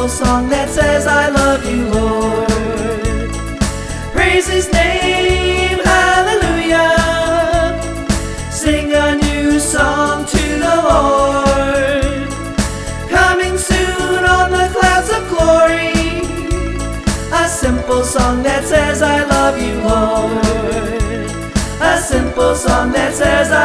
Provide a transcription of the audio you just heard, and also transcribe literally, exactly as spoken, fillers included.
simple song that says I love you, Lord. Praise His name, hallelujah. Sing a new song to the Lord. Coming soon on the clouds of glory, a simple song that says I love you, Lord. A simple song that says I